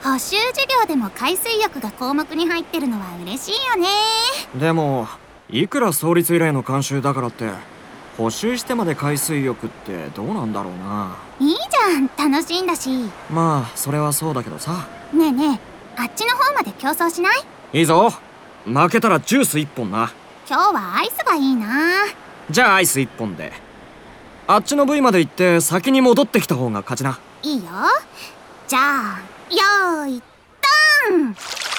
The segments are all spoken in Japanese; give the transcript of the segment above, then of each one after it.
補習授業でも海水浴が項目に入ってるのは嬉しいよね。 でもいくら創立以来の慣習だからって補習してまで海水浴ってどうなんだろうな。 いいじゃん、楽しいんだし。 まあそれはそうだけどさ。 ねえねえ、あっちの方まで競争しない？ いいぞ。負けたらジュース1本な。 今日はアイスがいいな。 じゃあアイス1本で。あっちの部位まで行って先に戻ってきた方が勝ちな。 いいよ。じゃあよーいドン。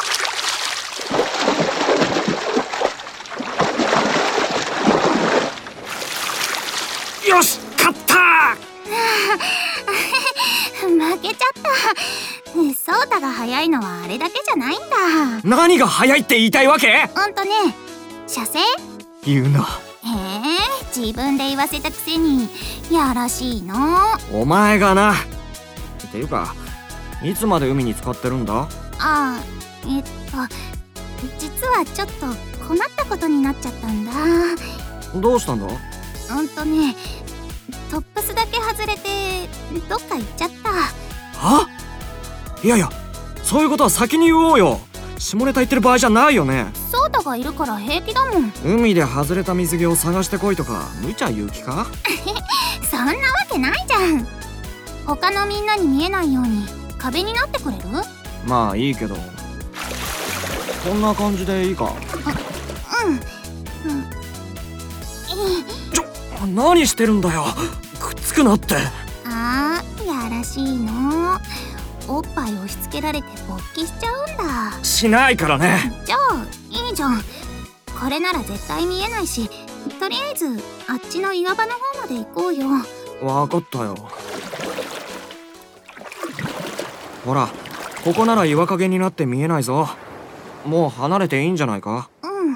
よし、勝った負けちゃった。ソータが速いのはあれだけじゃないんだ。 何が速いって言いたいわけ？ ね、射精？ 言うな。 自分で言わせたくせにやらしいの。 お前がな。っていうかいつまで海に浸かってるんだ？ 実はちょっと困ったことになっちゃったんだ。 どうしたんだ？ トップスだけ外れてどっか行っちゃった。 は？いやいや、そういうことは先に言おうよ。下ネタ言ってる場合じゃないよね。 ソータがいるから平気だもん。 海で外れた水着を探してこいとか無茶言う気か？ そんなわけないじゃん。他のみんなに見えないように壁になってくれる？ まあいいけど、こんな感じでいいか？何してるんだよ。くっつくなって。 やらしいの。おっぱい押し付けられて勃起しちゃうんだ。 しないからね。 じゃあいいじゃん。これなら絶対見えないし、とりあえずあっちの岩場の方まで行こうよ。 わかったよ。ほら、ここなら岩陰になって見えないぞ。もう離れていいんじゃないか？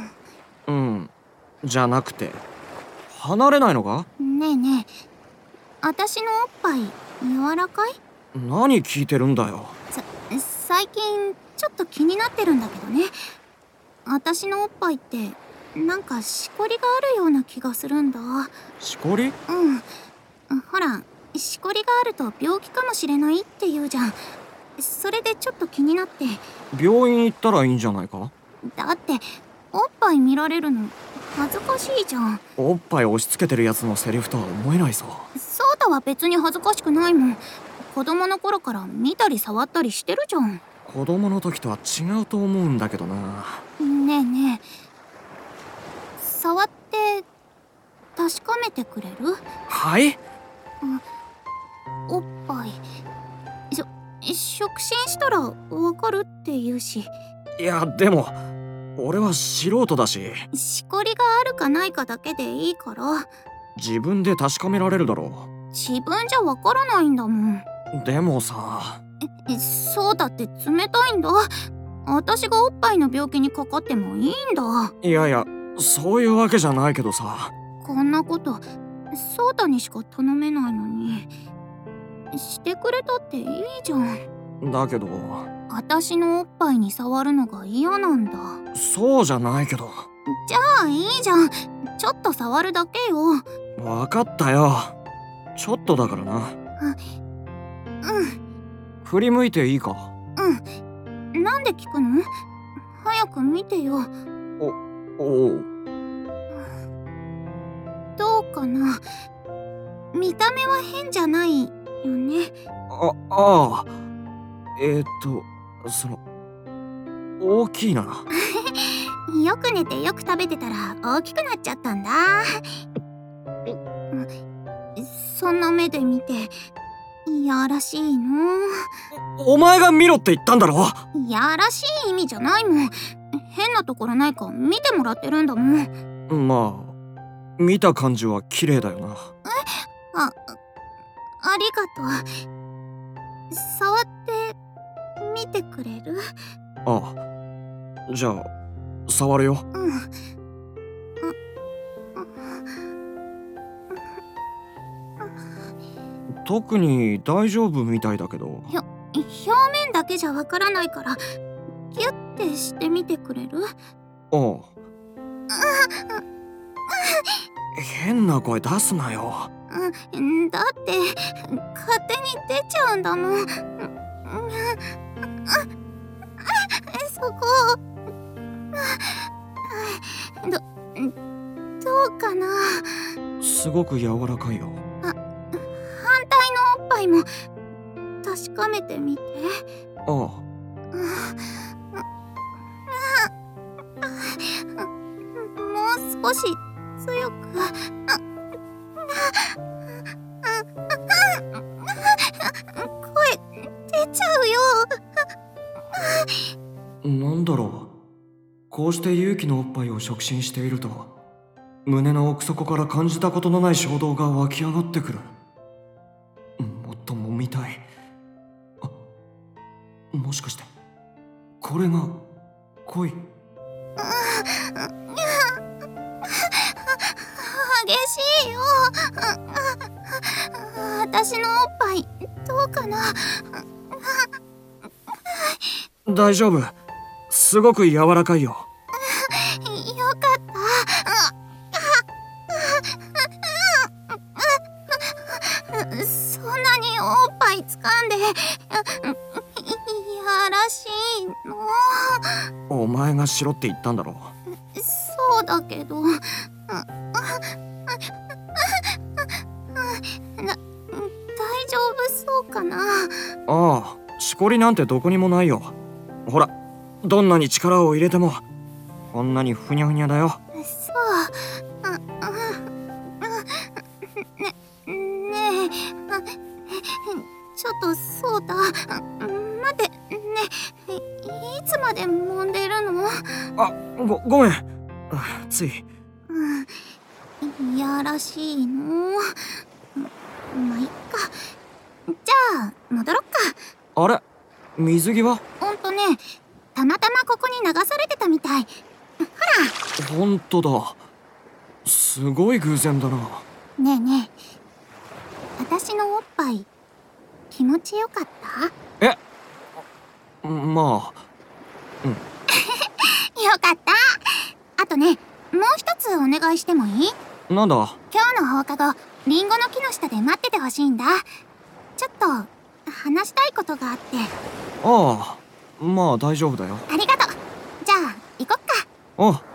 じゃなくて離れないのか？ ねえねえ、私のおっぱい柔らかい？ 何聞いてるんだよ。 最近ちょっと気になってるんだけどね。私のおっぱいってなんかしこりがあるような気がするんだ。 しこり？ ほら、しこりがあると病気かもしれないって言うじゃん。それでちょっと気になって。 病院行ったらいいんじゃないか？ だっておっぱい見られるの恥ずかしいじゃん。 おっぱい押し付けてるやつのセリフとは思えないぞ。 ソータは別に恥ずかしくないもん。子供の頃から見たり触ったりしてるじゃん。 子供の時とは違うと思うんだけどな。 ねえねえ、触って確かめてくれる？ はい？ おっぱい触診したらわかるって言うし。 いやでも俺は素人だし。 しこりがあるかないかだけでいいから。 自分で確かめられるだろう。自分じゃわからないんだもん。 でもさ。 そうだって冷たいんだ。私がおっぱいの病気にかかってもいいんだ。 いやいや、そういうわけじゃないけどさ。 こんなことソータにしか頼めないのにしてくれたっていいじゃん。 だけど私のおっぱいに触るのが嫌なんだ。 そうじゃないけど。 じゃあいいじゃん。ちょっと触るだけよ。 わかったよ。ちょっとだからな。振り向いていいか？ なんで聞くの？早く見てよ。 おう。 どうかな。見た目は変じゃないよね。 ああ。大きいな。 よく寝てよく食べてたら大きくなっちゃったんだ。そんな目で見ていやらしいの？ お前が見ろって言ったんだろ。 いやらしい意味じゃないもん。変なところないか見てもらってるんだもん。 まあ見た感じは綺麗だよな。 ありがとう。触ってみてくれる？ ああ、じゃあ触るよ。特に大丈夫みたいだけど。 表面だけじゃわからないからギュッてしてみてくれる？ 変な声出すなよ。 だって勝手に出ちゃうんだもん。 そこどうかな。 すごく柔らかいよ。 反対のおっぱいも確かめてみて。 ああ、 もう少し強く。声出ちゃうよ。 なんだろう。こうして勇気のおっぱいを触診していると、胸の奥底から感じたことのない衝動が湧き上がってくる。もっと揉みたい。もしかしてこれが恋？ 激しいよ。私のおっぱいどうかな。 大丈夫。すごく柔らかいよ。 よかった。そんなにおっぱい掴んでいやらしいの。 お前がしろって言ったんだろ。 そうだけど、大丈夫そうかな。 ああ、しこりなんてどこにもないよ。ほら、どんなに力を入れてもこんなにふにゃふにゃだよ。 そう。ねえ、ちょっとそうだ。待ってねえ、いつまで揉んでるの？ ごめん。つい。 いやらしいの。まあいっか。じゃあ戻ろっか。 あれ、水着は？ ね、たまたまここに流されてたみたい。ほら。 ほんとだ。すごい偶然だな。 ねえねえ、私のおっぱい気持ちよかった？ まあ、 よかった。あとね、もう一つお願いしてもいい？ なんだ？ 今日の放課後、リンゴの木の下で待っててほしいんだ。ちょっと話したいことがあって。 ああ、まあ大丈夫だよ。 ありがとう。じゃあ行こっか。 ああ。